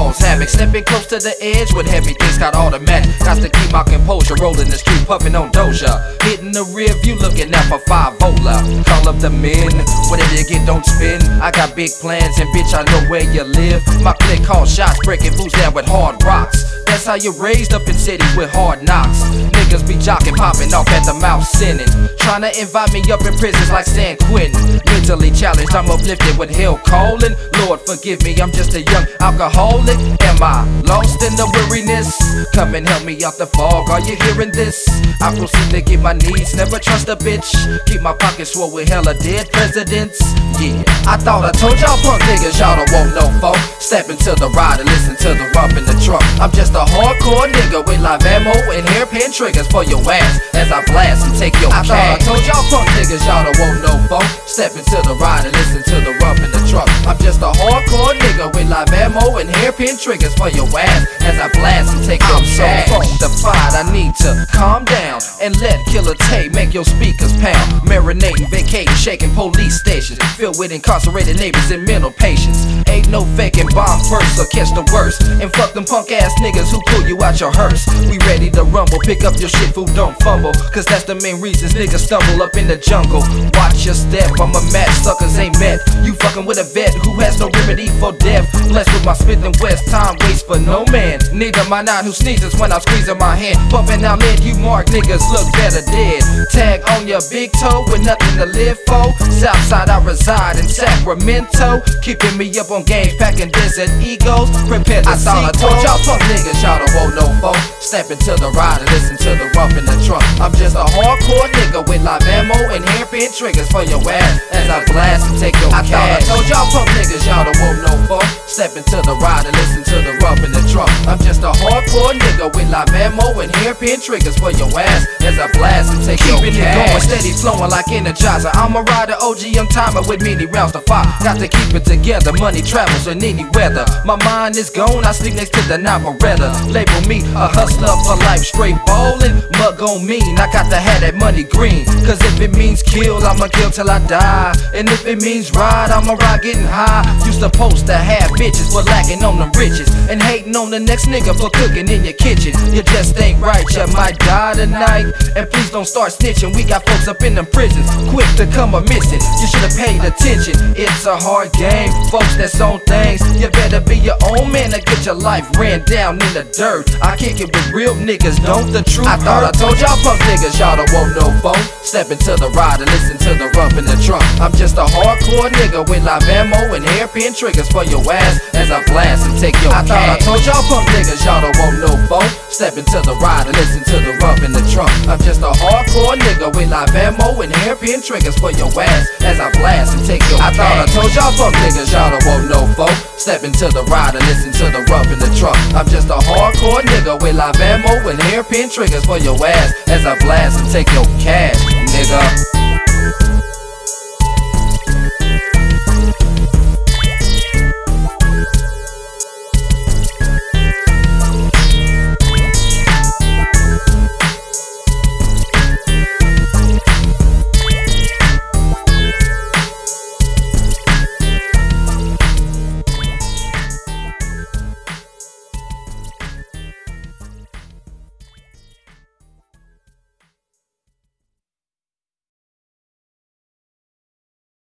cause havoc. Stepping close to the edge with heavy things got automatic. Got to keep my composure, rolling the street, puffing on Doja. Hitting the rear view, looking out for 5-vola. Call up the men, whatever you get, don't spin. I got big plans and bitch, I know where you live. My clique call shots, breaking fools down with hard rocks. That's how you raised up in cities with hard knocks. Niggas be jocking, popping off at the mouth, sinning. Trying to invite me up in prisons like San Quentin. Mentally challenged, I'm uplifted with hell calling. Lord forgive me, I'm just a young alcoholic. Am I lost in the weariness? Come and help me out the fog, are you hearing this? I proceed to get my needs, never trust a bitch. Keep my pockets full with hella dead presidents. Yeah, I thought I told y'all punk niggas y'all don't want no folk. Step into the ride and listen to the rump in the trunk. I'm just a hardcore nigga with live ammo and hairpin triggers for your ass as I blast and take your cash. I told y'all punk niggas y'all don't want no folk. Step into the ride and listen to the rump in the trunk. I'm just a hardcore nigga with live ammo and hairpin triggers for your ass as I blast and take your cash. I'm so funkified, I need to calm down and let Killer Tay make your speakers pound. Marinating, vacating, shaking police stations filled with incarcerated neighbors and mental patients. Ain't no faking, bomb first or catch the worst. And fuck them punk ass niggas who pull you out your hearse. We ready to rumble, pick up your shit, fool, don't fumble. Cause that's the main reasons niggas stumble up in the jungle. Watch your step, I'm a match, suckers ain't met. You fucking with a vet who has no remedy for death. Blessed with my Smith and West, time waits for no man. Neither my nine who sneezes when I'm squeezing my hand. Pumping out lead, you mark niggas look better dead. Tag on your big toe with nothing to live for. Southside I reside in Sacramento. Keeping me up on games, packing desert egos. Prepare to see. I told y'all punk niggas y'all don't want no folk. Step into the ride and listen to the rump in the trunk. I'm just a hardcore nigga with live ammo and hairpin triggers for your ass as I blast and take your cash. I told y'all punk niggas y'all don't want no folk. Step into the ride and listen to the rump in the trunk. I'm just a hardcore nigga with live ammo and hairpin triggers for your ass as I blast and take your cash. Keeping it going, steady flowing like Energizer. I'm a rider, OG young timer with many rounds to fire. Got to keep it together, money travels in any weather. My mind is gone, I sleep next to the Navaretta. Label me a hustler for life, straight ballin'. Mug on mean, I got to have that money green. Cause if it means kill, I'ma kill till I die. And if it means ride, I'ma ride getting high. You supposed to have bitches, but lacking on them riches. And hating on the next nigga for cooking in your kitchen. You just ain't right, you might die tonight. And please don't start snitching, we got folks up in them prisons quick to come a missing. You should've paid attention, it's a hard game. Folks that's on things, you better be your own man to get your life ran down in the dirt. I kick it with real niggas, don't the truth I thought I told y'all punk niggas y'all don't want no folk. Step into the ride and listen to the rump in the trunk. I'm just a hardcore nigga with live ammo and hairpin triggers for your ass as I blast and take your cash. I thought I told y'all punk niggas y'all don't want no folk. Step into the ride and listen to the rump in the trunk. I'm just a hardcore nigga with live ammo and hairpin triggers for your ass as I blast and take your cash. I thought I told y'all punk niggas y'all don't want no folk. Step into the ride and listen to the rump in the trunk. I'm just a hardcore nigga with live ammo and hairpin triggers for your ass as I blast and take your cash.